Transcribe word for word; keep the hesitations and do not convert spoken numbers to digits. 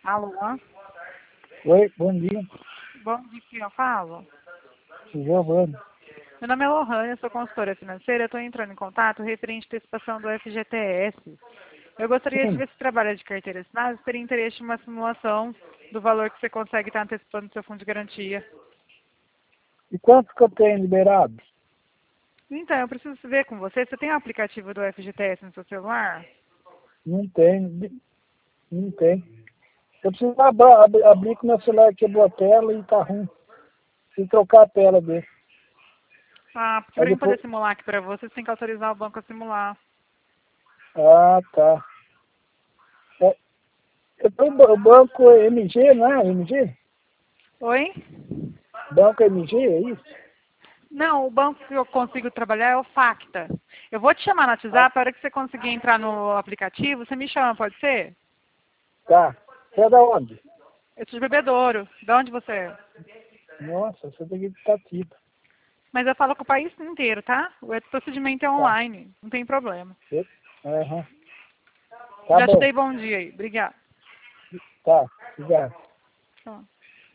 Alô? Oi, bom dia. Bom dia, quem eu falo? Giovana. Meu nome é Lohane, eu sou consultora financeira. Eu estou entrando em contato referente à antecipação do F G T S. Eu gostaria de Sim. ver se trabalha de carteira assinada, se teria interesse em uma simulação do valor que você consegue estar antecipando do seu fundo de garantia. E quanto que eu tenho liberado? Então, eu preciso ver com você. Você tem o aplicativo do F G T S no seu celular? Não tenho. Não tem. Eu preciso abrir, abrir, abrir com o meu celular, quebrou a tela e tá ruim. Preciso trocar a tela dele. Ah, porque Aí para mim depois... poder simular aqui para você, você tem que autorizar o banco a simular. Ah, tá. É, eu tenho o banco M G, não é? M G? Oi? Banco M G, é isso? Não, o banco que eu consigo trabalhar é o Facta. Eu vou te chamar no Ah, WhatsApp, para hora que você conseguir entrar no aplicativo, você me chama, pode ser? tá. Você é da onde? Eu sou de Bebedouro. De onde você é? Nossa, você tem que estar aqui. Mas eu falo com o país inteiro, tá? O procedimento é Tá. online, não tem problema. Você- Aham. Tá Já te bom. dei bom dia aí. Obrigada. Tá. Obrigado. Tchau.